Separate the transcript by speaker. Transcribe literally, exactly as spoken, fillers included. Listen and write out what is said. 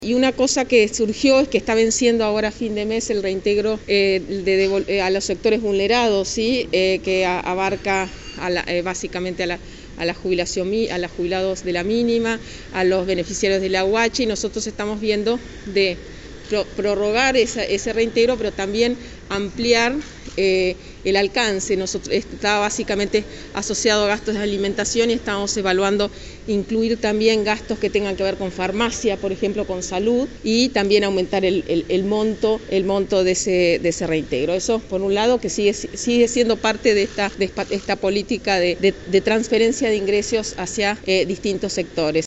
Speaker 1: Y una cosa que surgió es que está venciendo ahora a fin de mes el reintegro eh, de, de, eh, a los sectores vulnerados, ¿sí? eh, que a, abarca a la, eh, básicamente a la, a la jubilación, a los jubilados de la mínima, a los beneficiarios de la U H, y nosotros estamos viendo de pro, prorrogar esa, ese reintegro, pero también ampliar eh, el alcance. Nosotros, está básicamente asociado a gastos de alimentación y estamos evaluando incluir también gastos que tengan que ver con farmacia, por ejemplo, con salud, y también aumentar el, el, el monto, el monto de ese, de ese reintegro. Eso, por un lado, que sigue, sigue siendo parte de esta, de esta política de, de, de transferencia de ingresos hacia eh, distintos sectores.